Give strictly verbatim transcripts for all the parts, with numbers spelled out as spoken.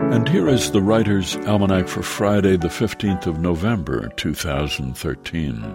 And here is the Writer's Almanac for Friday, the fifteenth of November, two thousand thirteen.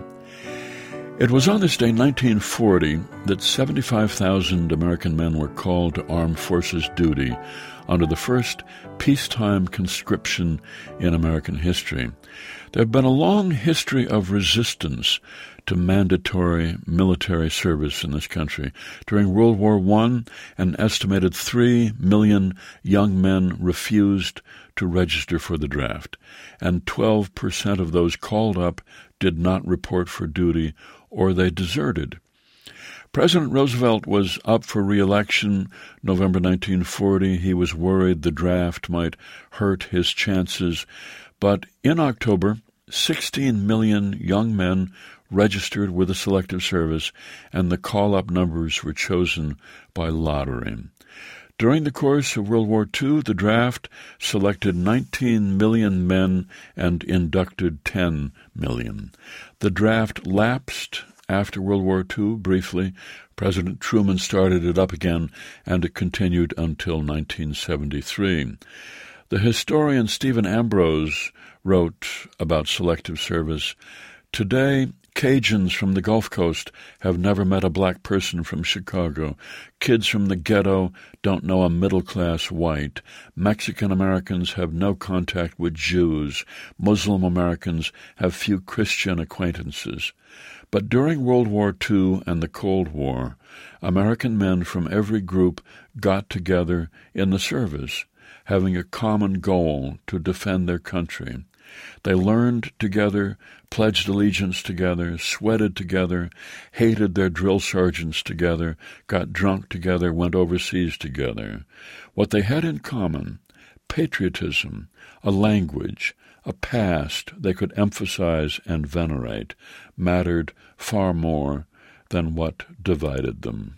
It was on this day, nineteen forty, that seventy-five thousand American men were called to armed forces duty under the first peacetime conscription in American history. There had been a long history of resistance to mandatory military service in this country. During World War One, an estimated three million young men refused to register for the draft, and twelve percent of those called up did not report for duty, or they deserted. President Roosevelt was up for re-election November nineteen forty. He was worried the draft might hurt his chances, but in October, sixteen million young men registered with the Selective Service, and the call-up numbers were chosen by lottery. During the course of World War Two, the draft selected nineteen million men and inducted ten million. The draft lapsed after World War Two briefly. President Truman started it up again, and it continued until nineteen seventy-three. The historian Stephen Ambrose wrote about Selective Service, "Today, Cajuns from the Gulf Coast have never met a black person from Chicago. Kids from the ghetto don't know a middle-class white. Mexican Americans have no contact with Jews. Muslim Americans have few Christian acquaintances. But during World War Two and the Cold War, American men from every group got together in the service, having a common goal to defend their country. They learned together, pledged allegiance together, sweated together, hated their drill sergeants together, got drunk together, went overseas together. What they had in common, patriotism, a language, a past they could emphasize and venerate, mattered far more than what divided them."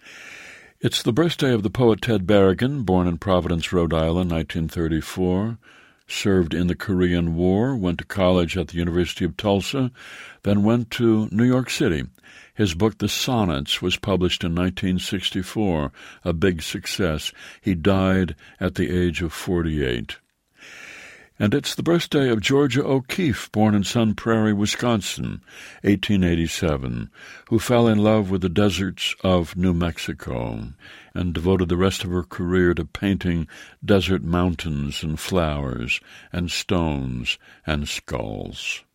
It's the birthday of the poet Ted Berrigan, born in Providence, Rhode Island, nineteen thirty-four. Served in the Korean War, went to college at the University of Tulsa, then went to New York City. His book, The Sonnets, was published in nineteen sixty-four, a big success. He died at the age of forty-eight. And it's the birthday of Georgia O'Keeffe, born in Sun Prairie, Wisconsin, eighteen eighty-seven, who fell in love with the deserts of New Mexico and devoted the rest of her career to painting desert mountains and flowers and stones and skulls.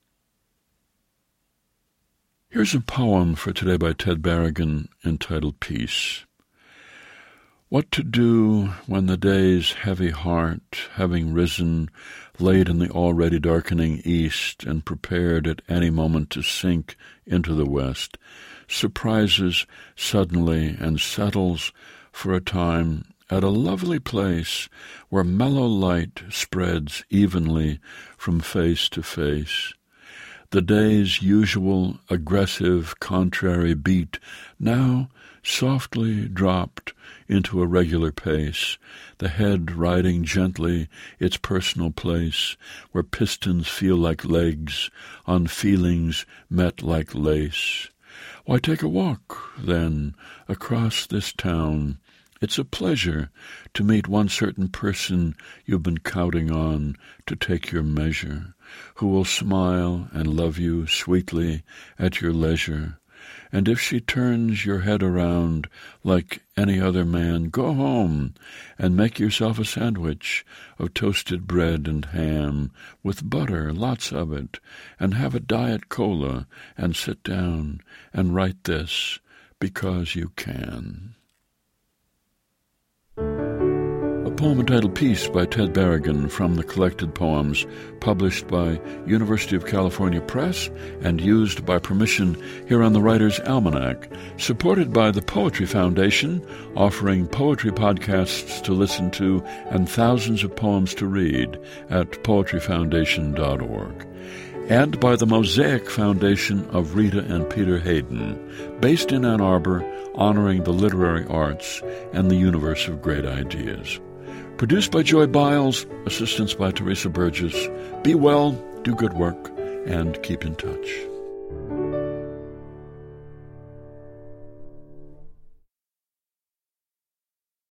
Here's a poem for today by Ted Berrigan entitled Peace. What to do when the day's heavy heart, having risen, laid in the already darkening east and prepared at any moment to sink into the west, surprises suddenly and settles for a time at a lovely place where mellow light spreads evenly from face to face. The day's usual aggressive contrary beat now softly dropped into a regular pace, the head riding gently its personal place, where pistons feel like legs, on feelings met like lace. Why take a walk, then, across this town? It's a pleasure to meet one certain person you've been counting on to take your measure, who will smile and love you sweetly at your leisure. And if she turns your head around like any other man, go home and make yourself a sandwich of toasted bread and ham, with butter, lots of it, and have a diet cola, and sit down and write this because you can. A poem entitled Peace by Ted Berrigan from the collected poems published by University of California Press and used by permission here on the Writer's Almanac, supported by the Poetry Foundation, offering poetry podcasts to listen to and thousands of poems to read at poetry foundation dot org, and by the Mosaic Foundation of Rita and Peter Hayden, based in Ann Arbor, honoring the literary arts and the universe of great ideas. Produced by Joy Biles, assistance by Teresa Burgess. Be well, do good work, and keep in touch.